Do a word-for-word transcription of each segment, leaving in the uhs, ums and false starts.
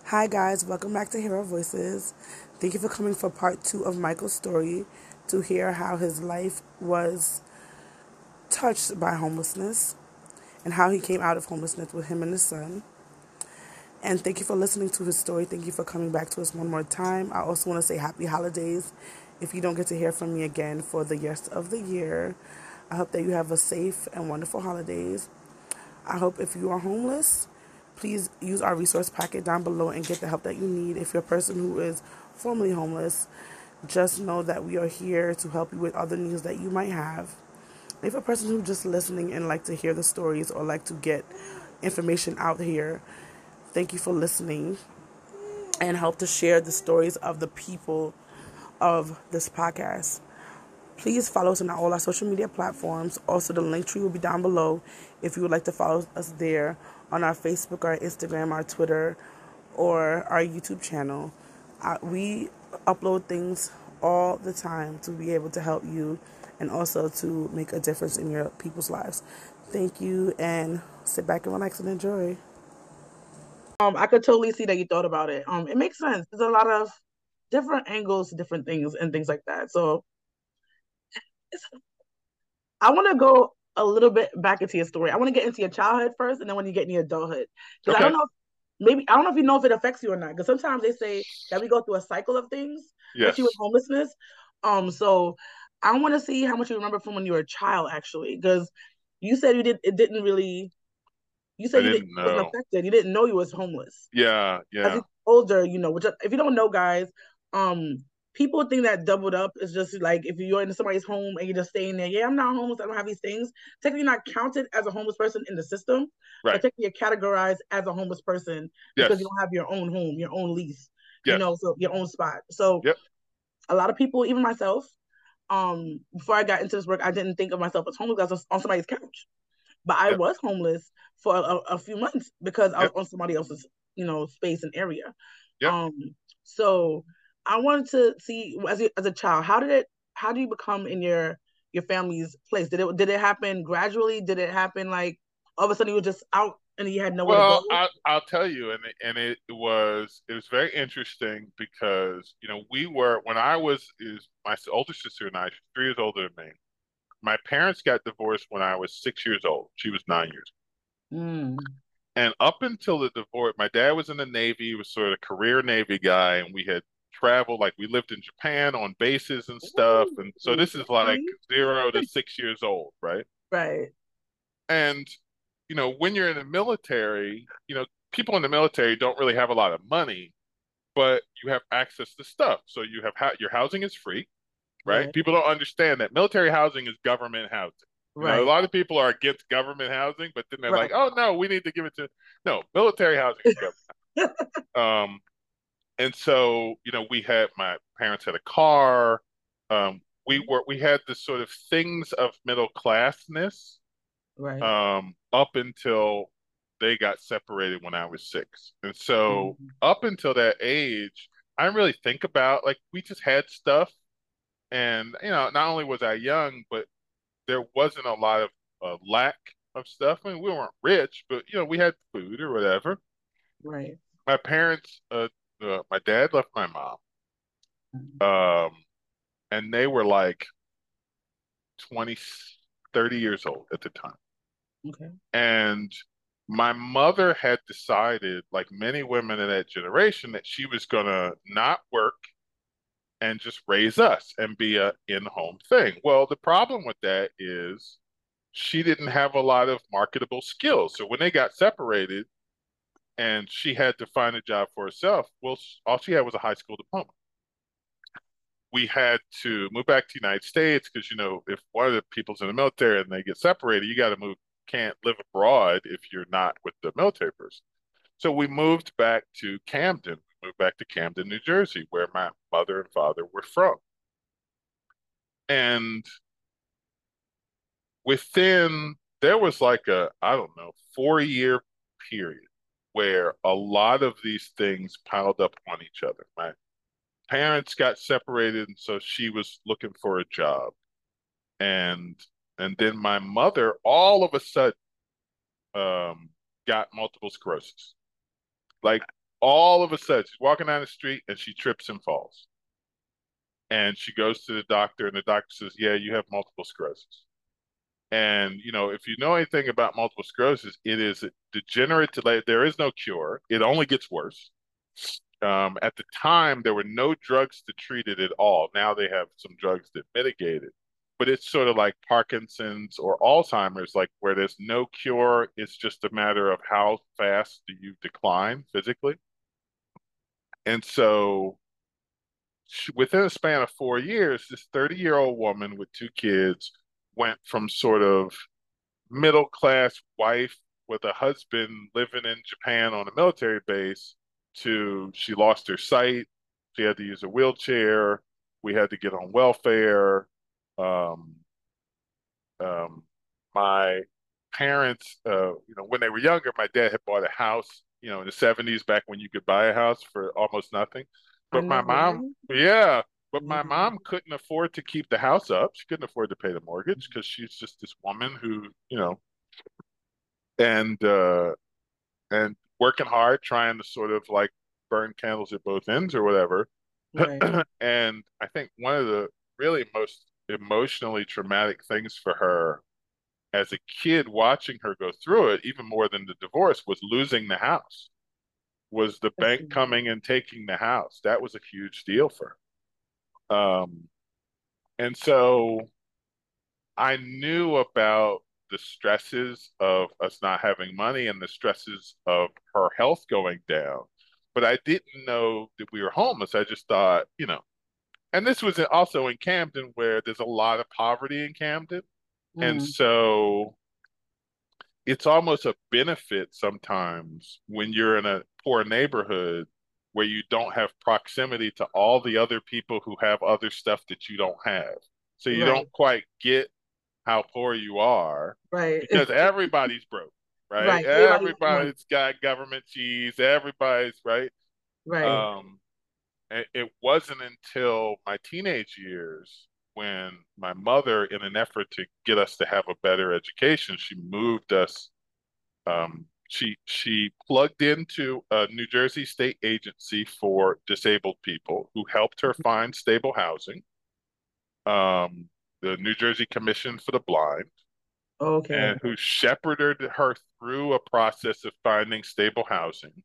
Hi, guys, welcome back to Hero Voices. Thank you for coming for part two of Michael's story to hear how his life was touched by homelessness and how he came out of homelessness with him and his son. And thank you for listening to his story. Thank you for coming back to us one more time. I also want to say happy holidays if you don't get to hear from me again for the rest of the year. I hope that you have a safe and wonderful holidays. I hope if you are homeless, please use our resource packet down below and get the help that you need. If you're a person who is formerly homeless, just know that we are here to help you with other needs that you might have. If you're a person who's just listening and like to hear the stories or like to get information out here, thank you for listening and help to share the stories of the people of this podcast. Please follow us on all our social media platforms. Also, the link tree will be down below if you would like to follow us there on our Facebook, our Instagram, our Twitter, or our YouTube channel. Uh, we upload things all the time to be able to help you and also to make a difference in your people's lives. Thank you, and sit back and relax and enjoy. Um, I could totally see that you thought about it. Um, it makes sense. There's a lot of different angles to different things and things like that. So it's I want to go a little bit back into your story. I want to get into your childhood first, and then when you get in your adulthood, because I Okay. don't know, if, maybe I don't know if you know if it affects you or not. Because sometimes they say that we go through a cycle of things, especially with Yes. homelessness. Um, so I want to see how much you remember from when you were a child, actually, because you said you did. It didn't really. You I said you didn't didn't wasn't know. affected. You didn't know you was homeless Yeah, as you yeah. get older, you know, which if you don't know, guys, um, people think that doubled up is just like if you're in somebody's home and you're just staying there. Yeah, I'm not homeless. I don't have these things. Technically, not counted as a homeless person in the system, but Right. technically you're categorized as a homeless person because you Yes. don't have your own home, your own lease, you know, Yes. so your own spot. So Yep. a lot of people, even myself, um, before I got into this work, I didn't think of myself as homeless. I was on somebody's couch, but I Yep. was homeless for a, a few months because I was Yep. on somebody else's, you know, space and area. Yep. Um, so I wanted to see as a, as a child, how did it, how do you become in your your family's place? Did it did it happen gradually? Did it happen like all of a sudden you were just out and you had nowhere to go? Well, I I'll tell you, and it, and it was it was very interesting because you know we were when I was is my older sister and I, she's three years older than me. My parents got divorced when I was six years old. She was nine years. Mm. And up until the divorce, my dad was in the Navy. He was sort of a career Navy guy, and we had traveled, like we lived in Japan on bases and stuff. And so Ooh, this is like okay. zero to six years old, right? Right. And, you know, when you're in the military, you know, people in the military don't really have a lot of money, but you have access to stuff. So you have your housing is free, right? Right. People don't understand that military housing is government housing. You know, a Right. lot of people are against government housing, but then they're like, Right. oh no, we need to give it to no, military housing is government. Um, and so, you know, we had my parents had a car. Um, we were we had this sort of things of middle classness Right. um, up until they got separated when I was six. And so Mhm. up until that age, I didn't really think about like we just had stuff. And you know, not only was I young, but there wasn't a lot of uh, lack of stuff. I mean, we weren't rich, but you know, we had food or whatever. Right. My parents, uh, uh, my dad left my mom, Mhm. um, and they were like twenty, thirty years old at the time. Okay. And my mother had decided, like many women in that generation, that she was going to not work and just raise us and be a in-home thing. Well, the problem with that is she didn't have a lot of marketable skills. So when they got separated and she had to find a job for herself, well, all she had was a high school diploma. We had to move back to the United States because, you know, if one of the people's in the military and they get separated, you got to move, can't live abroad if you're not with the military person. So we moved back to Camden, we moved back to Camden, New Jersey, where my mother and father were from. And within, there was like a, I don't know, four year period where a lot of these things piled up on each other. My parents got separated, and so she was looking for a job. And and then my mother all of a sudden um, got multiple sclerosis. Like All of a sudden, she's walking down the street and she trips and falls. And she goes to the doctor, and the doctor says, "Yeah, you have multiple sclerosis." And, you know, if you know anything about multiple sclerosis, it is degenerative. Like, there is no cure. It only gets worse. Um, at the time, there were no drugs to treat it at all. Now they have some drugs that mitigate it. But it's sort of like Parkinson's or Alzheimer's, like where there's no cure. It's just a matter of how fast do you decline physically. And so within a span of four years, this thirty-year-old woman with two kids went from sort of middle class wife with a husband living in Japan on a military base to she lost her sight. She had to use a wheelchair. We had to get on welfare. Um, um, my parents, uh, you know, when they were younger, my dad had bought a house, you know, in the seventies back when you could buy a house for almost nothing. I But my know, mom, right? yeah, but my Yeah. mom couldn't afford to keep the house up. She couldn't afford to pay the mortgage because she's just this woman who, you know, and uh and working hard, trying to sort of like burn candles at both ends or whatever. Right. And I think one of the really most emotionally traumatic things for her as a kid watching her go through it, even more than the divorce, was losing the house, was the That's bank coming and taking the house. That was a huge deal for her. Um, and so I knew about the stresses of us not having money and the stresses of her health going down, but I didn't know that we were homeless. I just thought, you know, and this was also in Camden where there's a lot of poverty in Camden. And mm, so it's almost a benefit sometimes when you're in a poor neighborhood where you don't have proximity to all the other people who have other stuff that you don't have. So you right. don't quite get how poor you are Right. because everybody's broke, right? Right. Everybody got money. Everybody's got government cheese, everybody's right. Right. Um, it, it wasn't until my teenage years when my mother, in an effort to get us to have a better education, she moved us. Um, she she plugged into a New Jersey state agency for disabled people who helped her find stable housing. Um, the New Jersey Commission for the Blind, Okay. and who shepherded her through a process of finding stable housing.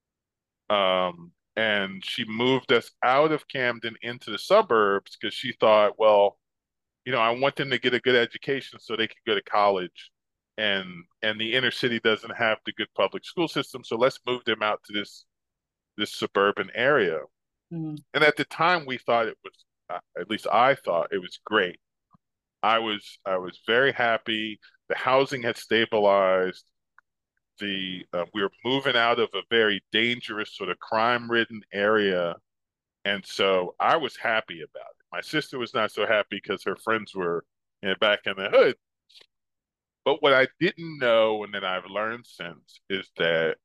Um, and she moved us out of Camden into the suburbs because she thought, well, you know, I want them to get a good education so they can go to college. And and the inner city doesn't have the good public school system, so let's move them out to this this suburban area. Mm, And at the time, we thought it was, uh, at least I thought it was great. I was I was very happy. The housing had stabilized. The uh, we were moving out of a very dangerous sort of crime-ridden area, and so I was happy about it. My sister was not so happy because her friends were, you know, back in the hood. But what I didn't know, and that I've learned since, is that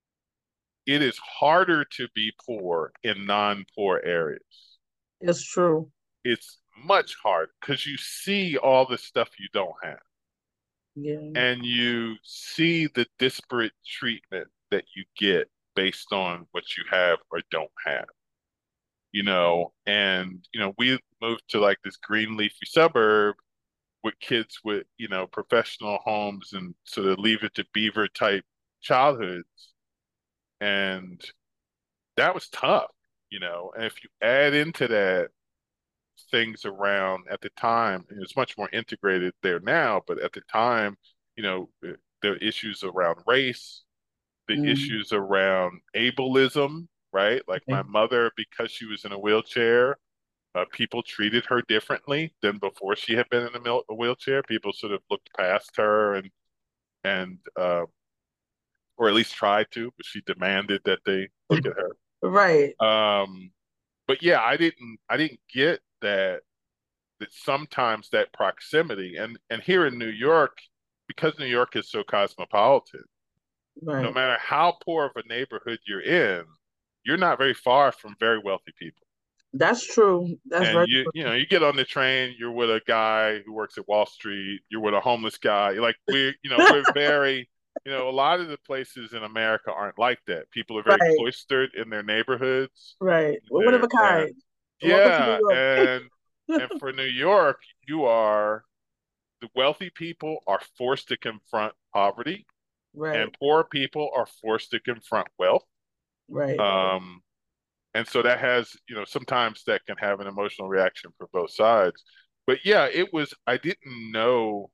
it is harder to be poor in non-poor areas. it's true. It's much harder because you see all the stuff you don't have, Yeah. and you see the disparate treatment that you get based on what you have or don't have, you know. And, you know, we moved to like this green leafy suburb with kids with, you know, professional homes and sort of leave it to beaver type childhoods. And that was tough, you know. And if you add into that things around at the time, and it's much more integrated there now, but at the time, you know, the issues around race, the Mm, issues around ableism, right? Like my okay. mother, because she was in a wheelchair, uh, people treated her differently than before she had been in a, mil- a wheelchair. People sort of looked past her and and uh, or at least tried to, but she demanded that they look at her. Right. Um, but yeah, I didn't I didn't get that that sometimes that proximity and and here in New York, because New York is so cosmopolitan, no Right. matter how poor of a neighborhood you're in, you're not very far from very wealthy people. That's true. That's And very you true. you know, you get on the train, you're with a guy who works at Wall Street, you're with a homeless guy. Like we, you know, we're very You know, a lot of the places in America aren't like that. People are very Right, cloistered in their neighborhoods. right. Well, one of There a and kind. Welcome to New yeah, York. and and for New York, you are the wealthy people are forced to confront poverty, and Right, poor people are forced to confront wealth. right, Um, and so that has, you know, sometimes that can have an emotional reaction for both sides. But yeah, it was, I didn't know,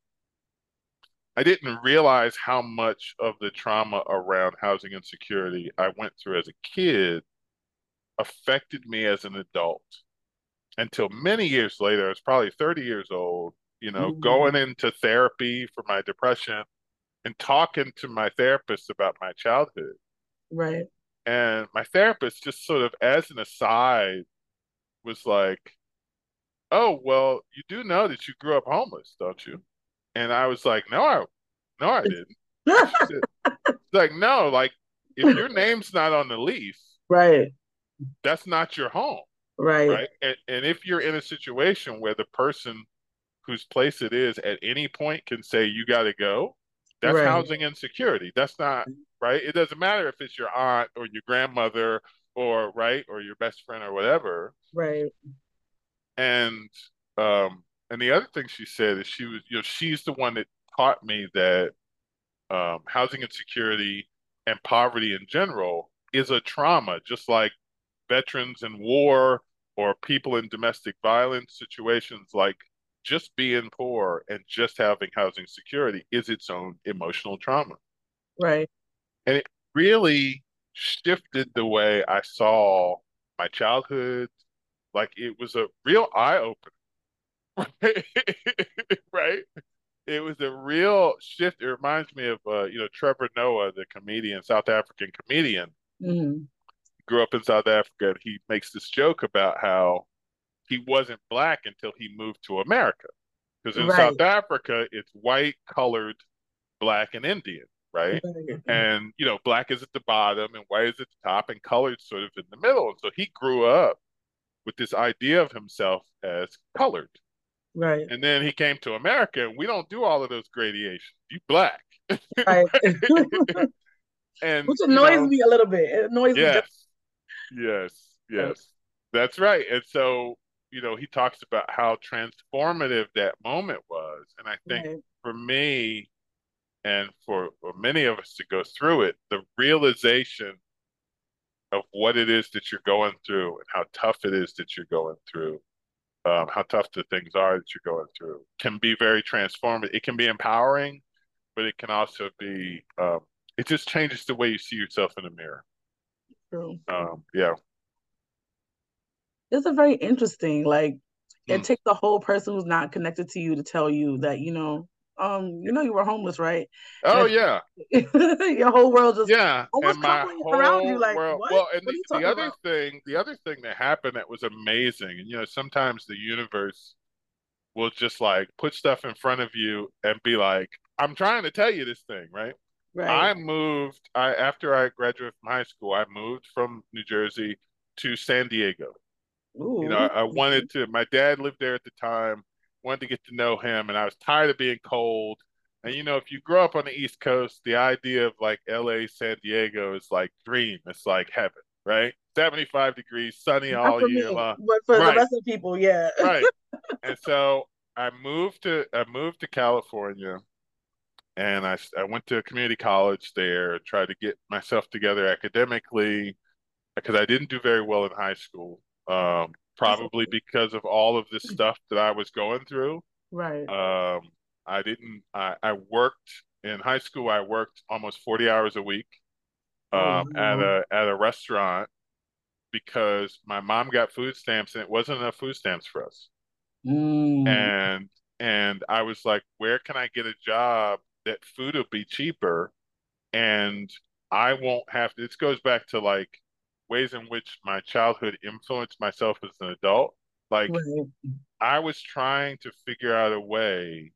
I didn't realize how much of the trauma around housing insecurity I went through as a kid affected me as an adult until many years later. I was probably thirty years old, you know, mm, going into therapy for my depression and talking to my therapist about my childhood. right. And my therapist, just sort of as an aside, was like, "Oh, well, you do know that you grew up homeless, don't you?" And I was like, "No, I, no, I didn't." And she said, "Like, no, like if your name's not on the lease, Right, that's not your home, right, right? And, and if you're in a situation where the person whose place it is at any point can say you got to go, that's right, housing insecurity. That's not right. It doesn't matter if it's your aunt or your grandmother or right or your best friend or whatever." right, And um, and the other thing she said is she was, you know, she's the one that taught me that um, housing insecurity and poverty in general is a trauma, just like veterans in war or people in domestic violence situations, like just being poor and just having housing security is its own emotional trauma. right. And it really shifted the way I saw my childhood. Like it was a real eye opener, right? It was a real shift. It reminds me of uh, you know, Trevor Noah, the comedian, South African comedian, Hmm. grew up in South Africa, and he makes this joke about how he wasn't black until he moved to America. Because in South Right, Africa, it's white, colored, black, and Indian, right? right, And you know, black is at the bottom and white is at the top, and colored sort of in the middle. And so he grew up with this idea of himself as colored. right, And then he came to America, and we don't do all of those gradations. You black, right. right? And Which you annoys know, me a little bit. It annoys me just yes, yes, like, yes, that's right. And so, you know, he talks about how transformative that moment was. And I think right, for me and for, for many of us to go through it, the realization of what it is that you're going through and how tough it is that you're going through, um, how tough the things are that you're going through can be very transformative. It can be empowering, but it can also be, um, it just changes the way you see yourself in the mirror. true. Um, yeah. It's a very interesting, like it Mm. takes a whole person who's not connected to you to tell you that, you know, um, you know you were homeless, right? Oh, And yeah. it's your whole world just Yeah, and almost my crumbling around you, whole like, world. what? Well, and What the, are you the talking other about? thing, the other thing that happened that was amazing, and you know, sometimes the universe will just like put stuff in front of you and be like, "I'm trying to tell you this thing," right? Right. I moved, I after I graduated from high school, I moved from New Jersey to San Diego. You know, I, Ooh. I wanted to, my dad lived there at the time, wanted to get to know him, and I was tired of being cold. And you know, if you grow up on the East Coast, the idea of like L A, San Diego is like dream. It's like heaven, right? seventy-five degrees, sunny Not all for year me, long. but for the Right, rest of the people, yeah. right. And so I moved to I moved to California, and I I went to a community college there, tried to get myself together academically because I didn't do very well in high school. Um, That's probably okay. because of all of this stuff that I was going through. Right. Um, I didn't, I, I worked in high school, I worked almost forty hours a week Oh, um, at wow. a at a restaurant because my mom got food stamps and it wasn't enough food stamps for us. Mm, And and I was like, where can I get a job that food will be cheaper and I won't have to, this goes back to like ways in which my childhood influenced myself as an adult. Like right. I was trying to figure out a way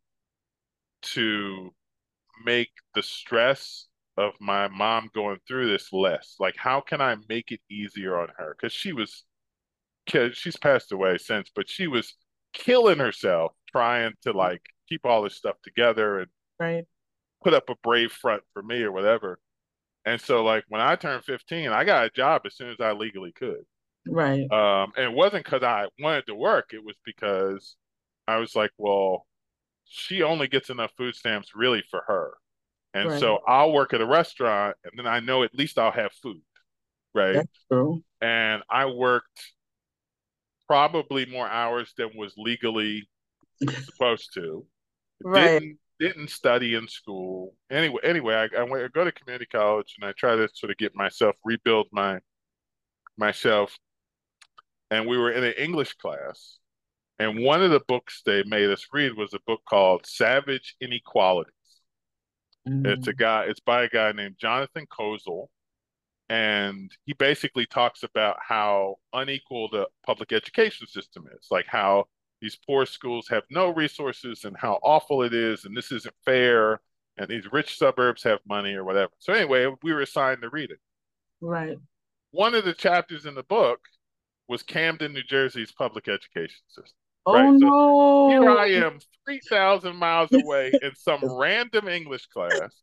to make the stress of my mom going through this less. Like, how can I make it easier on her? Because she was, she's passed away since, but she was killing herself trying to like keep all this stuff together. And Right. put up a brave front for me or whatever. And so like when I turned fifteen, I got a job as soon as I legally could. Right. Um, and it wasn't because I wanted to work. It was because I was like, well, she only gets enough food stamps really for her. And Right. so I'll work at a restaurant and then I know at least I'll have food, right? That's true. And I worked probably more hours than was legally supposed to. Right. Didn't didn't study in school. Anyway, anyway, I, I went I go to community college and I try to sort of get myself rebuild my myself. And we were in an English class, and one of the books they made us read was a book called Savage Inequalities. It's a Mm. guy. It's by a guy named Jonathan Kozol, and he basically talks about how unequal the public education system is, like how these poor schools have no resources and how awful it is, and this isn't fair, and these rich suburbs have money or whatever. So anyway, we were assigned to read it. Right. One of the chapters in the book was Camden, New Jersey's public education system, Oh right? So here no. I am, three thousand miles away in some random English class,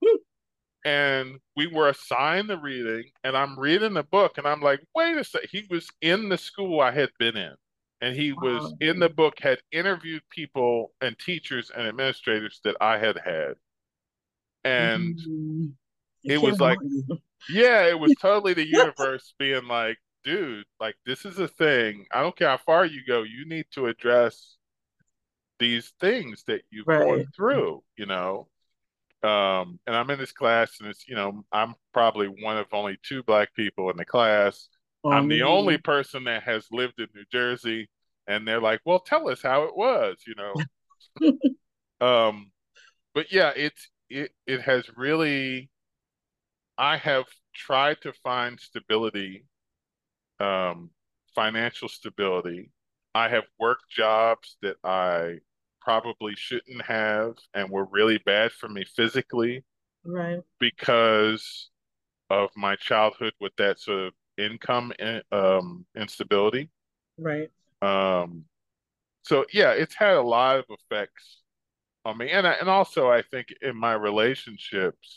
and we were assigned the reading, and I'm reading the book, and I'm like, wait a sec. He was in the school I had been in, and he was Wow. in the book, had interviewed people and teachers and administrators that I had had. And Mm. It it came was down like, on you. yeah, it was totally the universe being like, dude, like this is a thing. I don't care how far you go, you need to address these things that you've gone Right. through, you know. Um, and I'm in this class, and it's, you know, I'm probably one of only two black people in the class. Oh I'm the only man. person that has lived in New Jersey, and they're like, well, tell us how it was, you know. Um, but yeah, it's it it has really, I have tried to find stability, um, financial stability. I have worked jobs that I probably shouldn't have and were really bad for me physically Right. because of my childhood with that sort of income in, um, instability. Right. Um, so yeah, it's had a lot of effects on me, and I, and also I think in my relationships,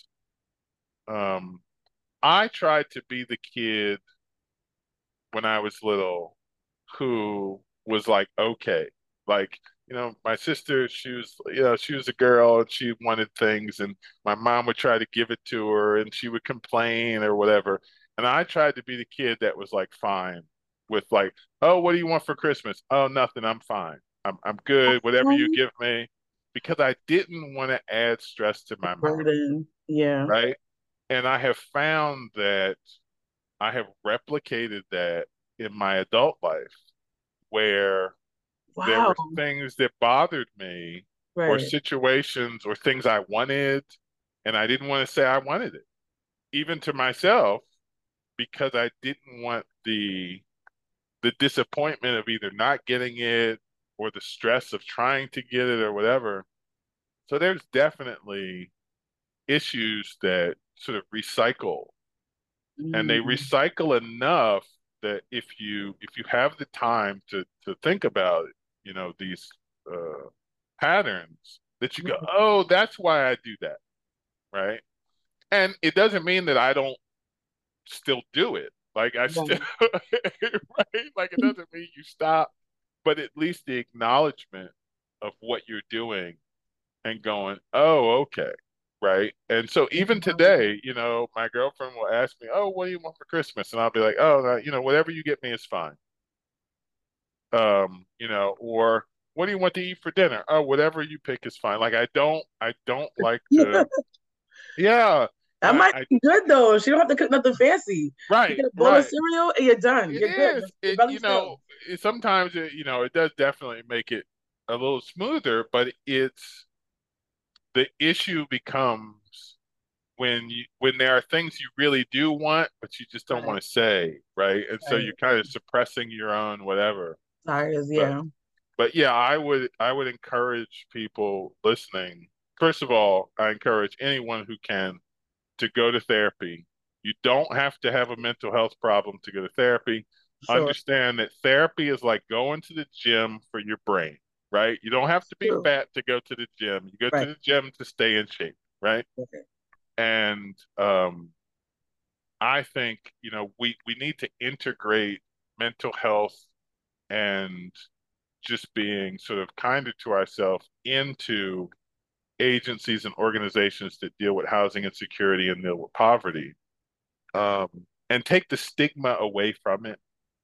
um, I tried to be the kid when I was little who was like, okay, like, you know, my sister, she was, you know, she was a girl and she wanted things, and my mom would try to give it to her and she would complain or whatever. And I tried to be the kid that was like, fine with like, oh, what do you want for Christmas? Oh, nothing, I'm fine. I'm, I'm good, whatever you Um, give me, because I didn't want to add stress to my mom, burden. Yeah. right? And I have found that I have replicated that in my adult life where there Wow. were things that bothered me or Right. situations or things I wanted, and I didn't want to say I wanted it, even to myself, because I didn't want the the disappointment of either not getting it or the stress of trying to get it or whatever. So there's definitely issues that sort of recycle, and they Mm. recycle enough that if you if you have the time to to think about it, you know, these uh, patterns, that you go, Right. oh, that's why I do that, right? And it doesn't mean that I don't still do it. Like I still, Right. right? Like it doesn't mean you stop, but at least the acknowledgement of what you're doing and going, oh, okay, right? And so even today, you know, my girlfriend will ask me, oh, what do you want for Christmas? And I'll be like, oh, no, you know, whatever you get me is fine. Um, you know, or what do you want to eat for dinner? Oh, whatever you pick is fine. Like I don't, I don't like to, yeah, That I, might I, be good though. She don't have to cook nothing fancy. You right, get a bowl of right. cereal and you're done. It You're good. is. Your It, you belly's know, filled. it, sometimes it, you know, it does definitely make it a little smoother, but it's the issue becomes when you when there are things you really do want, but you just don't Right. want to say, right? And so you're Right. kind of suppressing your own whatever. Tires. But Yeah. but yeah, I would I would encourage people listening. First of all, I encourage anyone who can to go to therapy. You don't have to have a mental health problem to go to therapy. Sure. Understand that therapy is like going to the gym for your brain, right? You don't have to be True. fat to go to the gym. You go to Right. the gym to stay in shape. right? Okay. And um, I think, you know, we we need to integrate mental health and just being sort of kinder to ourselves into agencies and organizations that deal with housing insecurity and deal with poverty, um, and take the stigma away from it.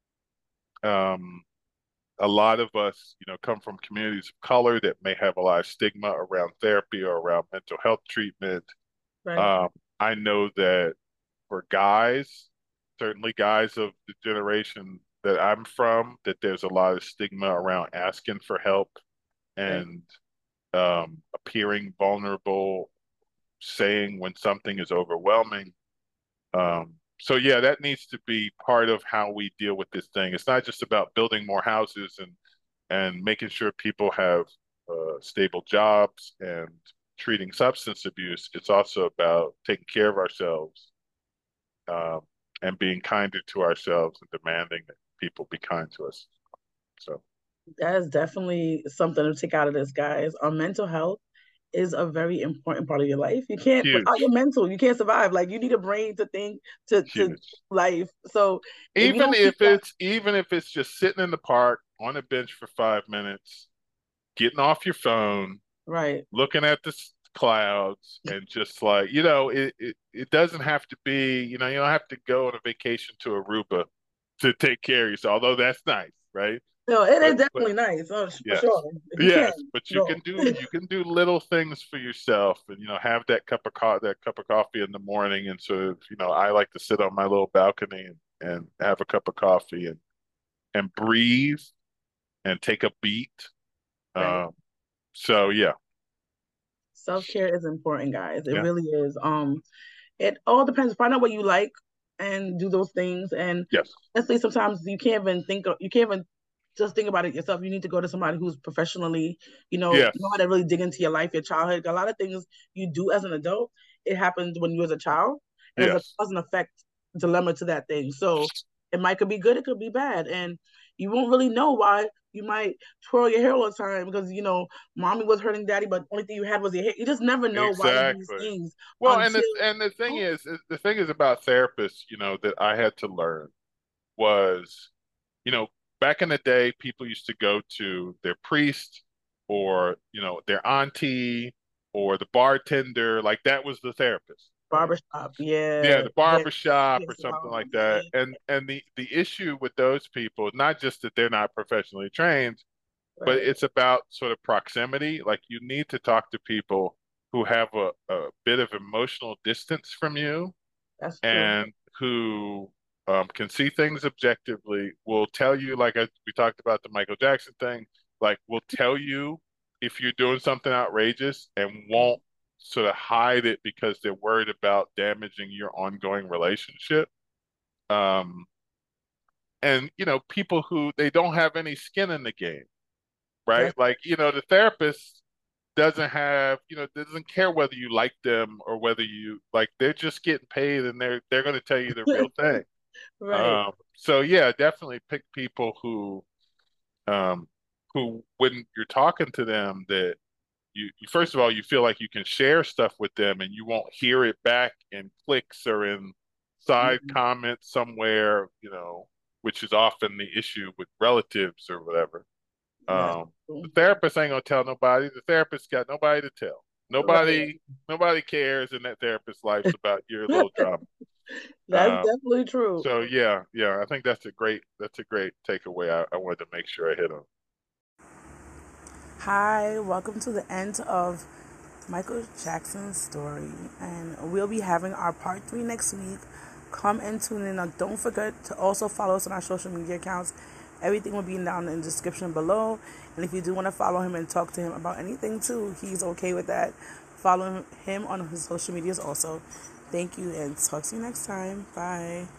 Um, a lot of us, you know, come from communities of color that may have a lot of stigma around therapy or around mental health treatment. Right. Um, I know that for guys, certainly guys of the generation that I'm from, that there's a lot of stigma around asking for help Right. and um, appearing vulnerable, saying when something is overwhelming. Um, so yeah, that needs to be part of how we deal with this thing. It's not just about building more houses and and making sure people have uh, stable jobs and treating substance abuse. It's also about taking care of ourselves, um, and being kinder to ourselves and demanding that people be kind to us. So That is definitely something to take out of this, guys. Our mental health is a very important part of your life. You can't without huge, your mental, you can't survive. Like you need a brain to think to to huge. life. So if you Even don't keep if that it's even if it's just sitting in the park on a bench for five minutes, getting off your phone, right, looking at the s- clouds, and just like, you know, it, it it doesn't have to be, you know, you don't have to go on a vacation to Aruba to take care of yourself, although that's nice, right? no, it is But but definitely nice. Oh, for yes. sure. If you can Yes, but you go. can do you can do little things for yourself and you know have that cup of co that cup of coffee in the morning and sort of, you know, I like to sit on my little balcony and, and have a cup of coffee and and breathe and take a beat. Right. Um, so yeah, Self-care is important, guys. It yeah, really is. Um, it all depends. Find out what you like and do those things. And yes, honestly, sometimes you can't even think of, you can't even just think about it yourself. You need to go to somebody who's professionally, you know, know how yes, to really dig into your life, your childhood. A lot of things you do as an adult, it happened when you was a child, and there's a yes. cause and effect dilemma to that thing. So it might could be good, it could be bad, and you won't really know why you might twirl your hair all the time because you know mommy was hurting daddy, but the only thing you had was your hair. You just never know why you do these Exactly. things Well, and until the and the thing is, is the thing is about therapists, you know, that I had to learn was, you know, back in the day, people used to go to their priest or, you know, their auntie or the bartender. Like that was the therapist, right? barbershop. Yeah, Yeah, the hair, barber shop hair or something like salons. Yeah, that. And and the the issue with those people, not just that they're not professionally trained, but right. it's about sort of proximity. Like you need to talk to people who have a, a bit of emotional distance from you That's true. and who um, can see things objectively, will tell you, like I, we talked about the Michael Jackson thing, like will tell you if you're doing something outrageous and won't sort of hide it because they're worried about damaging your ongoing relationship. Um, and you know, people who they don't have any skin in the game, right? That's Like, you know, the therapist doesn't have, you know, doesn't care whether you like them or whether you like, they're just getting paid and they're they're going to tell you the real thing. right. Um, so yeah, definitely pick people who um who when you're talking to them that you, you first of all you feel like you can share stuff with them and you won't hear it back in clicks or in side Mhm. comments somewhere, you know, which is often the issue with relatives or whatever. That's Um, the true. therapist ain't gonna tell nobody. The therapist got nobody to tell. Right. Nobody, nobody cares in that therapist's life about your little drama. That's Um, definitely true. so yeah, yeah, I think that's a great, that's a great takeaway. I, I wanted to make sure I hit on. Hi, welcome to the end of Michael Jackson's story, and we'll be having our part three next week. Come and tune in. Now, don't forget to also follow us on our social media accounts. Everything will be down in the description below. And if you do want to follow him and talk to him about anything too, he's okay with that. Follow him on his social medias also. Thank you, and talk to you next time. Bye.